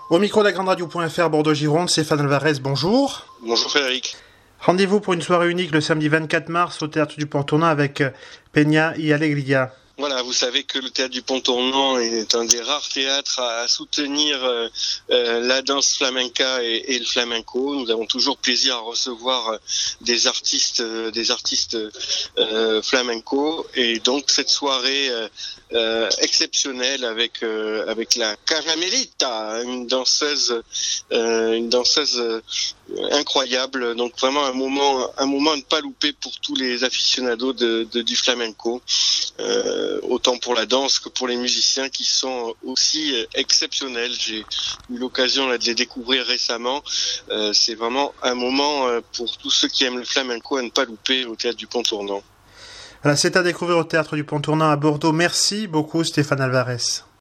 Au micro de la Grande Radio.fr Bordeaux-Gironde, Stéphane Alvarez, bonjour. Bonjour Frédéric. Rendez-vous pour une soirée unique le samedi 24 mars au Théâtre du Pont-Tournant avec Peña y Alegría. Voilà, vous savez que le Théâtre du Pont-Tournant est un des rares théâtres à soutenir la danse flamenca et le flamenco. Nous avons toujours plaisir à recevoir des artistes flamenco, et donc cette soirée exceptionnelle avec la Caramelita, une danseuse incroyable. Donc vraiment un moment à ne pas louper pour tous les aficionados du flamenco. Autant pour la danse que pour les musiciens qui sont aussi exceptionnels. J'ai eu l'occasion de les découvrir récemment. C'est vraiment un moment pour tous ceux qui aiment le flamenco à ne pas louper au Théâtre du Pont-Tournant. Voilà, c'est à découvrir au Théâtre du Pont-Tournant à Bordeaux. Merci beaucoup Stéphane Alvarez.